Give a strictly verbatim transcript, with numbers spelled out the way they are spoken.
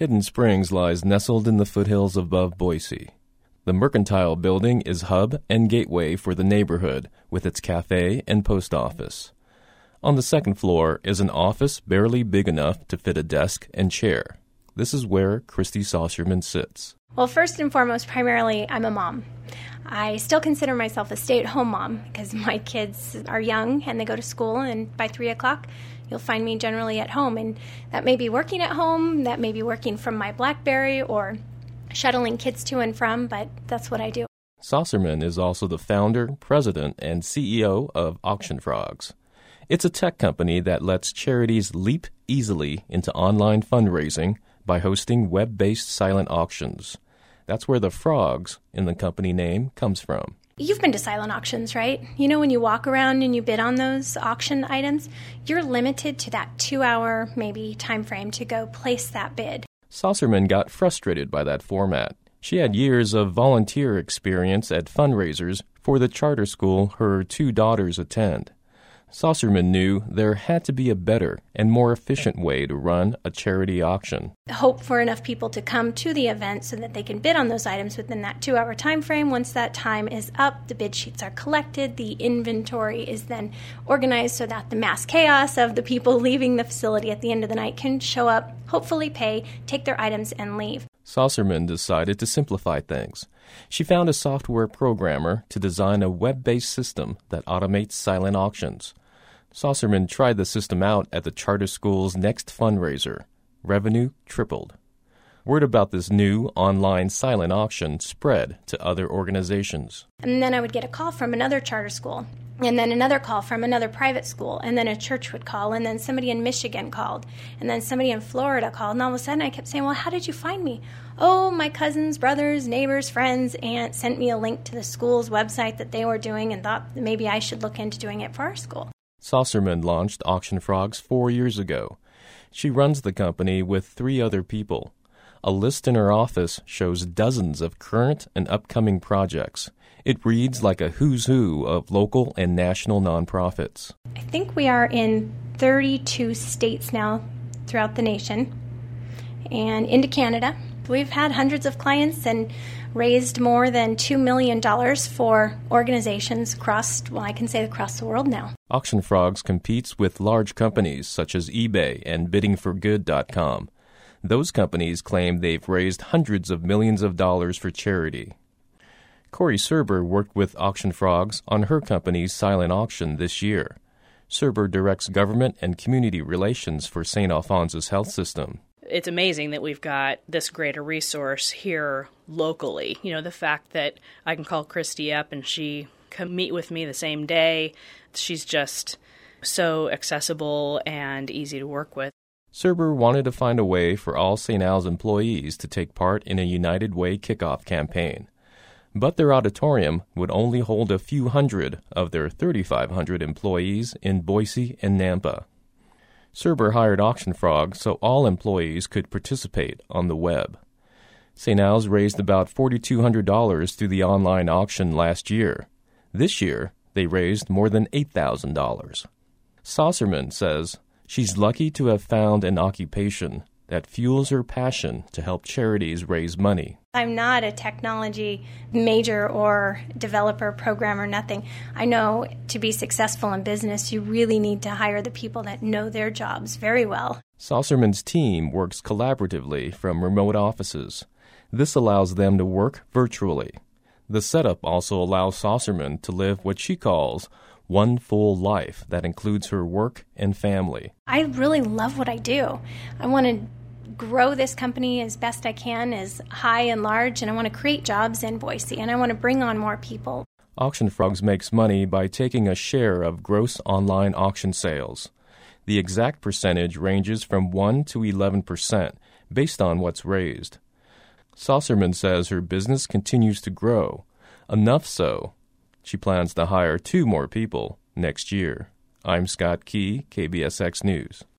Hidden Springs lies nestled in the foothills above Boise. The Mercantile Building is hub and gateway for the neighborhood, with its cafe and post office. On the second floor is an office barely big enough to fit a desk and chair. This is where Christy Saucerman sits. Well, first and foremost, primarily, I'm a mom. I still consider myself a stay-at-home mom because my kids are young and they go to school, and by three o'clock, you'll find me generally at home. And that may be working at home, that may be working from my BlackBerry or shuttling kids to and from, but that's what I do. Saucerman is also the founder, president, and C E O of Auction Frogs. It's a tech company that lets charities leap easily into online fundraising by hosting web-based silent auctions. That's where the frogs in the company name comes from. You've been to silent auctions, right? You know, when you walk around and you bid on those auction items, you're limited to that two-hour, maybe, time frame to go place that bid. Saucerman got frustrated by that format. She had years of volunteer experience at fundraisers for the charter school her two daughters attend. Saucerman knew there had to be a better and more efficient way to run a charity auction. Hope for enough people to come to the event so that they can bid on those items within that two-hour time frame. Once that time is up, the bid sheets are collected, the inventory is then organized so that the mass chaos of the people leaving the facility at the end of the night can show up, hopefully pay, take their items, and leave. Saucerman decided to simplify things. She found a software programmer to design a web-based system that automates silent auctions. Saucerman tried the system out at the charter school's next fundraiser. Revenue tripled. Word about this new online silent auction spread to other organizations. And then I would get a call from another charter school, and then another call from another private school, and then a church would call, and then somebody in Michigan called, and then somebody in Florida called, and all of a sudden I kept saying, well, how did you find me? Oh, my cousins, brothers, neighbors, friends, aunt sent me a link to the school's website that they were doing and thought that maybe I should look into doing it for our school. Saucerman launched Auction Frogs four years ago. She runs the company with three other people. A list in her office shows dozens of current and upcoming projects. It reads like a who's who of local and national nonprofits. I think we are in thirty-two states now throughout the nation and into Canada. We've had hundreds of clients and raised more than two million dollars for organizations across, well, I can say across the world now. Auction Frogs competes with large companies such as eBay and bidding for good dot com. Those companies claim they've raised hundreds of millions of dollars for charity. Corey Serber worked with Auction Frogs on her company's silent auction this year. Serber directs government and community relations for Saint Alphonsus Health System. It's amazing that we've got this great a resource here locally. You know, the fact that I can call Christy up and she can meet with me the same day. She's just so accessible and easy to work with. Serber wanted to find a way for all Saint Al's employees to take part in a United Way kickoff campaign. But their auditorium would only hold a few hundred of their thirty-five hundred employees in Boise and Nampa. Serber hired Auction Frog so all employees could participate on the web. Saint Al's raised about four thousand two hundred dollars through the online auction last year. This year, they raised more than eight thousand dollars. Saucerman says she's lucky to have found an occupation that fuels her passion to help charities raise money. I'm not a technology major or developer, programmer, nothing. I know to be successful in business, you really need to hire the people that know their jobs very well. Saucerman's team works collaboratively from remote offices. This allows them to work virtually. The setup also allows Saucerman to live what she calls one full life that includes her work and family. I really love what I do. I want to grow this company as best I can, as high and large, and I want to create jobs in Boise, and I want to bring on more people. Auction Frogs makes money by taking a share of gross online auction sales. The exact percentage ranges from one to eleven percent based on what's raised. Saucerman says her business continues to grow, enough so she plans to hire two more people next year. I'm Scott Key, K B S X News.